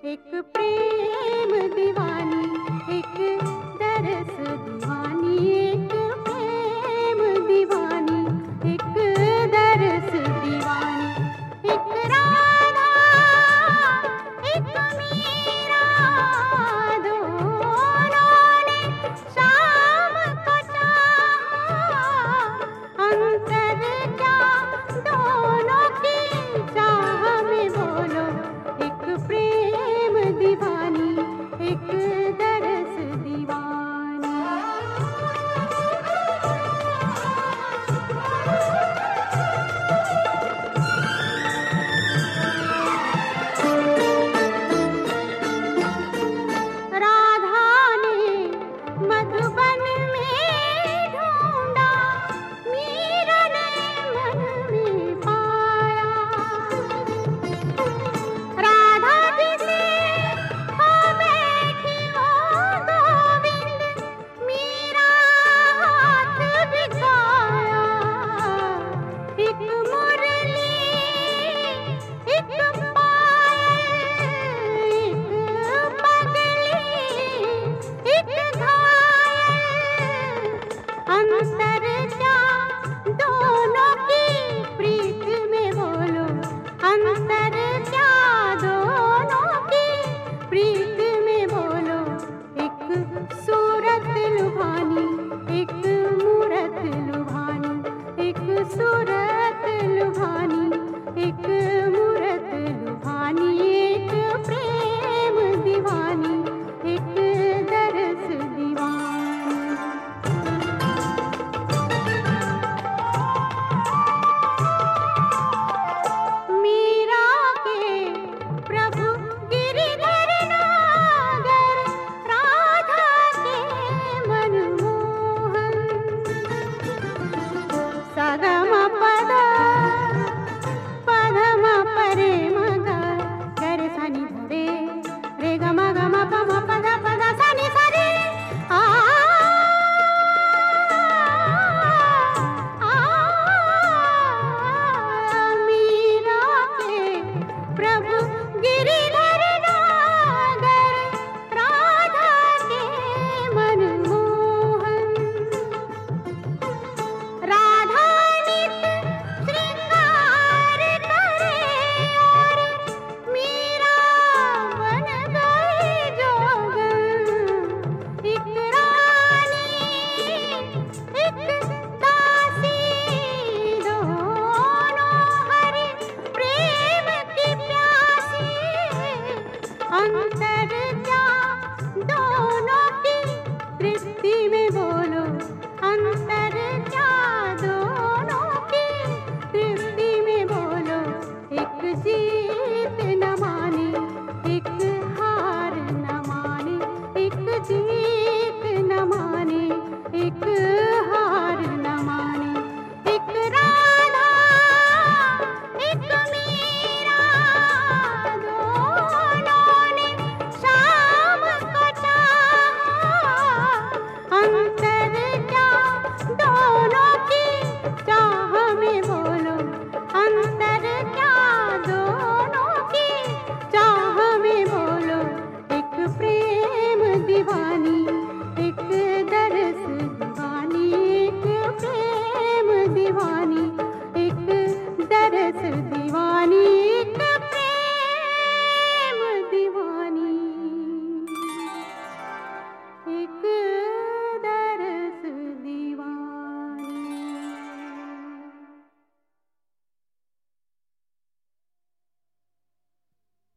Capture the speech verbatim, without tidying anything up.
एक प्रेम दीवानी, एक दरस दीवानी, एक प्रेम दीवानी, एक दरस दीवानी, एक राधा एक मीरा, दोनों ने शाम को चाहा, अंतर क्या दोनों की चाह में, बोलो एक प्रेम दीवानी, एक दरस दीवानी। राधा ने मधुबन में ढूंढा, मीरा ने मन में पाया, राधा जिसे हो बैठी वो गोविंद, मीरा हाथ बिछाया, एक मुरली एक पायल, एक पगली एक घायल, अंतर क्या दोनों की प्रीत में, बोलो अंतर क्या दोनों की प्रीत में, बोलो एक सूरत लुभानी, एक मूरत लुभानी, एक सूरत लुभानी, एक मूरत लुभानी, एक प्रेम दीवानी, एक दरस दीवानी। मीरा के प्रभु गिरिधर नागर, राधा के मनमोहन, सगम पद पधम परे मग, गरे सनि धरे रे गम गम पम पद पद सनि सरे, आ आ मीरा के प्रभु गिरिधर